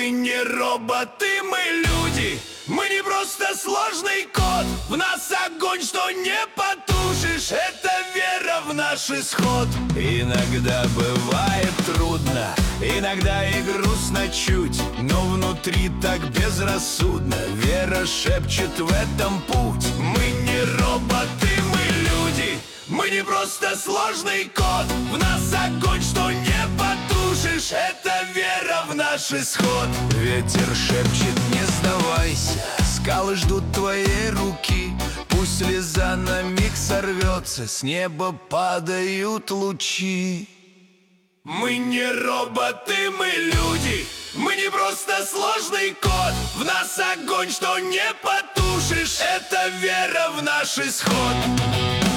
Мы не роботы, мы люди. Мы не просто сложный код. В нас огонь, что не потушишь. Это вера в наш исход. Иногда бывает трудно, иногда и грустно чуть, но внутри так безрассудно. Вера шепчет в этом путь. Мы не роботы, мы люди. Мы не просто сложный код. В нас огонь, что не потушишь. Это вера в наш исход. Ветер шепчет: не сдавайся. Скалы ждут твоей руки. Пусть слеза на миг сорвется, с неба падают лучи. Мы не роботы, мы люди. Мы не просто сложный код. В нас огонь, что не потушишь. Это вера в наш исход.